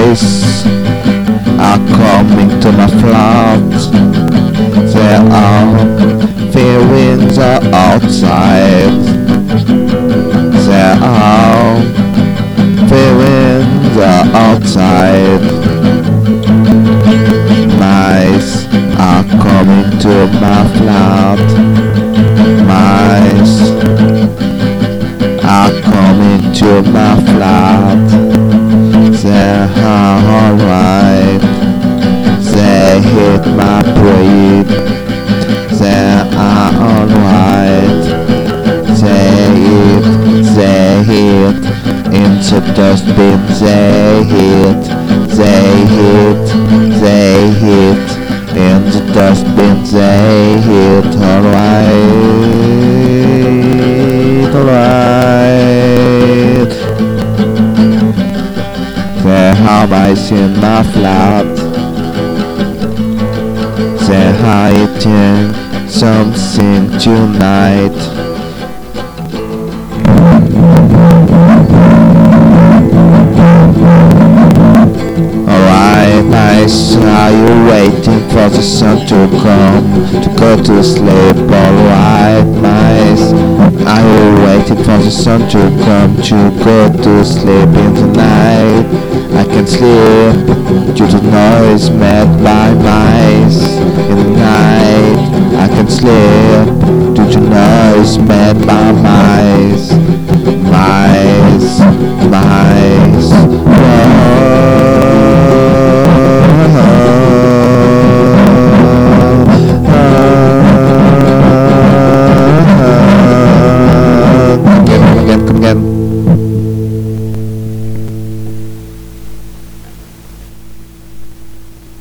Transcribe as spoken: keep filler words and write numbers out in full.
mice are coming to my flat. There are feelings are outside. There are feelings are outside. Mice are coming to my flat. Mice are coming to my flat. They are alright. They hit my breed. They are alright. They eat, they hit into dustbin. They hit, they hit, they hit in the dustbin. They hit alright, alright. There are mice in my flat. They are eating something tonight. Alright, mice, are you waiting for the sun to come to go to sleep? Alright, mice, are you waiting for the sun to come to go to sleep in the night? I can sleep due to noise made by mice. In the night, I can sleep due to noise made by mice. Mice.